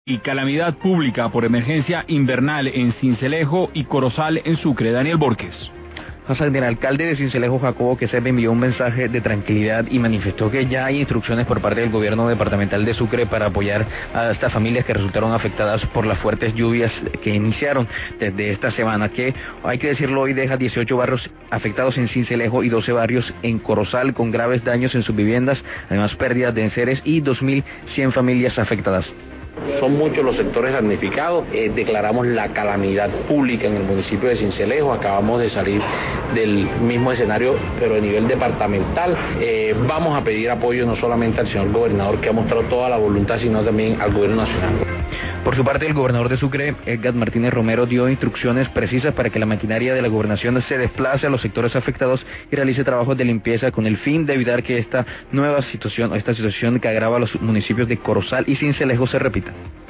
Y calamidad pública por emergencia invernal en Sincelejo y Corozal en Sucre. Daniel Borges. El alcalde de Sincelejo, Jacobo Quesada, envió un mensaje de tranquilidad y manifestó que ya hay instrucciones por parte del gobierno departamental de Sucre para apoyar a estas familias que resultaron afectadas por las fuertes lluvias que iniciaron desde esta semana, que hay que decirlo hoy deja 18 barrios afectados en Sincelejo y 12 barrios en Corozal con graves daños en sus viviendas, además pérdidas de enseres y 2.100 familias afectadas. Son muchos los sectores damnificados, declaramos la calamidad pública en el municipio de Sincelejo, acabamos de salir del mismo escenario pero a nivel departamental. Vamos a pedir apoyo no solamente al señor gobernador que ha mostrado toda la voluntad, sino también al gobierno nacional. Por su parte, el gobernador de Sucre, Edgar Martínez Romero, dio instrucciones precisas para que la maquinaria de la gobernación se desplace a los sectores afectados y realice trabajos de limpieza con el fin de evitar que esta situación que agrava a los municipios de Corozal y Sincelejo se repita.